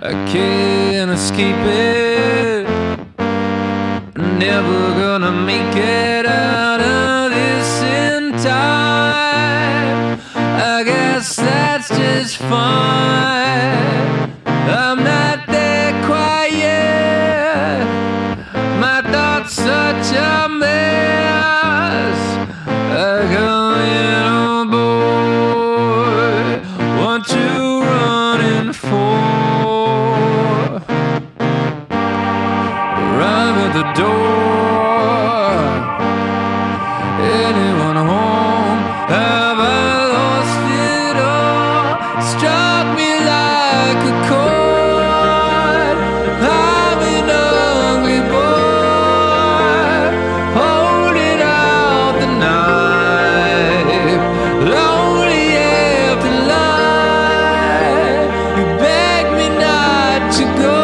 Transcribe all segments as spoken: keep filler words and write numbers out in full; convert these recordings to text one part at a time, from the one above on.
I can't escape it. Never gonna make it out of this in time. I guess that's just fine. I'm not that quiet. My thoughts such a mess. I come in on board. What you running for? Arrive at the door. Anyone home? Have I lost it all? Struck me like a chord. I'm an ugly boy, holding out the knife. Lonely after life, you beg me not to go.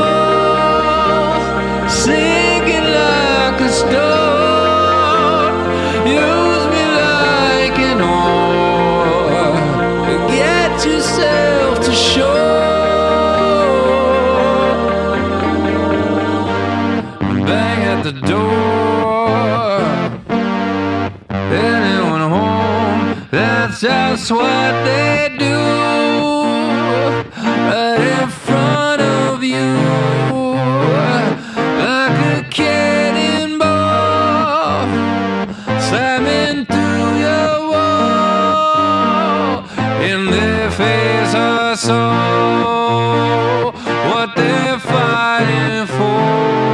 Sinking like a stone, use me like an oar. Get yourself to shore. Bang at the door. Anyone home? That's just what they do. Right in front of you, like a cannonball, slamming through your wall. In their face I saw what they're fighting for.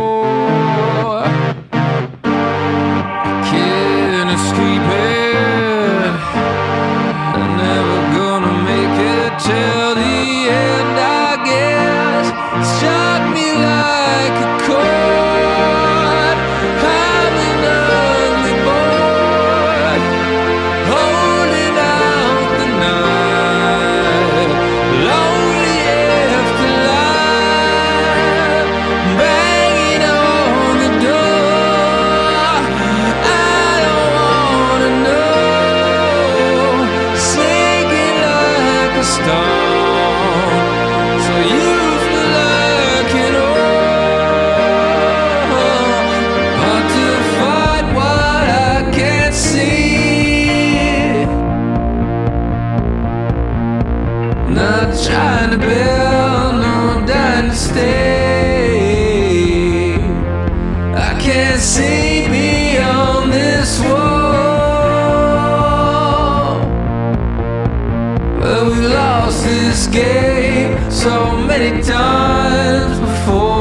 Can't escape it. I'm never gonna make it till the end, I guess. Struck me like a chord. I'm an ugly boy, holding out the knife. Lonely after life, banging on the door. I don't wanna know. Sinking like a stone, so use me like an oar. But to fight what I can't see, not trying to build no dynasty. I can't see beyond this wall. But we lost this game so many times before.